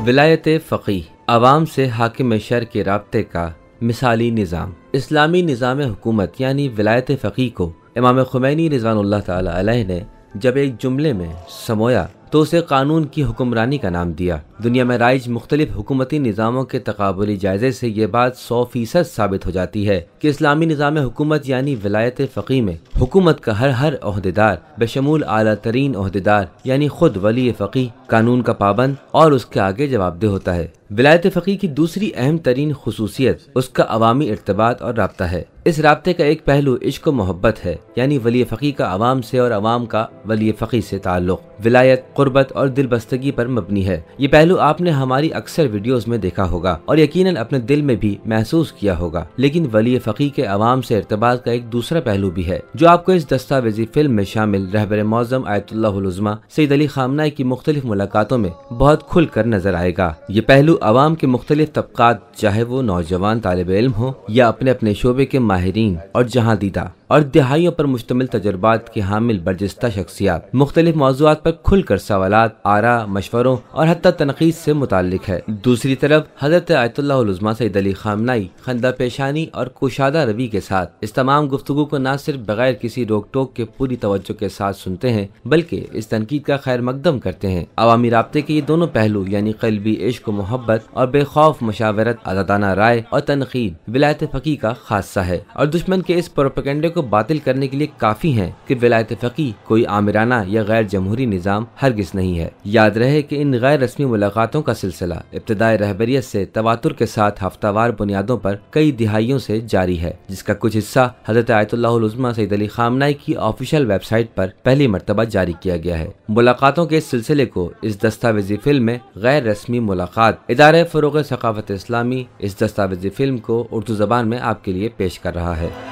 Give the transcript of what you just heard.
ولایت فقیہ عوام سے حاکم شرع کے رابطے کا مثالی نظام۔ اسلامی نظام حکومت یعنی ولایت فقیہ کو امام خمینی رضوان اللہ تعالی علیہ نے جب ایک جملے میں سمویا تو اسے قانون کی حکمرانی کا نام دیا۔ دنیا میں رائج مختلف حکومتی نظاموں کے تقابلی جائزے سے یہ بات 100% ثابت ہو جاتی ہے کہ اسلامی نظام حکومت یعنی ولایت فقیہ میں حکومت کا ہر عہدیدار بشمول اعلیٰ ترین عہدیدار یعنی خود ولی فقیہ قانون کا پابند اور اس کے آگے جواب دہ ہوتا ہے۔ ولایت فقیہ کی دوسری اہم ترین خصوصیت اس کا عوامی ارتباط اور رابطہ ہے۔ اس رابطے کا ایک پہلو عشق و محبت ہے، یعنی ولی فقیہ کا عوام سے اور عوام کا ولی فقیہ سے تعلق ولایت، قربت اور دل بستگی پر مبنی ہے۔ یہ پہلو آپ نے ہماری اکثر ویڈیوز میں دیکھا ہوگا اور یقیناً اپنے دل میں بھی محسوس کیا ہوگا، لیکن ولی فقیہ کے عوام سے ارتباط کا ایک دوسرا پہلو بھی ہے جو آپ کو اس دستاویزی فلم میں شامل رہبر معظم آیت اللہ العظمیٰ سید علی خامنہ کی مختلف ملاقاتوں میں بہت کھل کر نظر آئے گا۔ یہ پہلو عوام کے مختلف طبقات، چاہے وہ نوجوان طالب علم ہوں یا اپنے اپنے شعبے کے ماہرین اور جہاں دیدہ اور دہائیوں پر مشتمل تجربات کے حامل برجستہ شخصیات، مختلف موضوعات پر کھل کر سوالات، آراء، مشوروں اور حتی تنقید سے متعلق ہے۔ دوسری طرف حضرت آیت اللہ العظمیٰ سید علی خامنہ خندہ پیشانی اور کشادہ روی کے ساتھ اس تمام گفتگو کو نہ صرف بغیر کسی روک ٹوک کے پوری توجہ کے ساتھ سنتے ہیں بلکہ اس تنقید کا خیر مقدم کرتے ہیں۔ عوامی رابطے کے یہ دونوں پہلو یعنی قلبی عشق و محبت اور بے خوف مشاورت، آزادانہ رائے اور تنقید ولایت فقیہ کا خاصہ ہے، اور دشمن کے اس پروپیگنڈے کو باطل کرنے کے لیے کافی ہیں کہ ولایت فقیہ کوئی آمرانہ یا غیر جمہوری نظام ہرگز نہیں ہے۔ یاد رہے کہ ان غیر رسمی ملاقاتوں کا سلسلہ ابتدائی رہبریت سے تواتر کے ساتھ ہفتہ وار بنیادوں پر کئی دہائیوں سے جاری ہے، جس کا کچھ حصہ حضرت آیت اللہ العظمیٰ سید علی خامنہ کی آفیشیل ویب سائٹ پر پہلی مرتبہ جاری کیا گیا ہے۔ ملاقاتوں کے اس سلسلے کو اس دستاویزی فلم میں غیر رسمی ملاقات ادارہ فروغ ثقافت اسلامی اس دستاویزی فلم کو اردو زبان میں آپ کے لیے پیش کر رہا ہے۔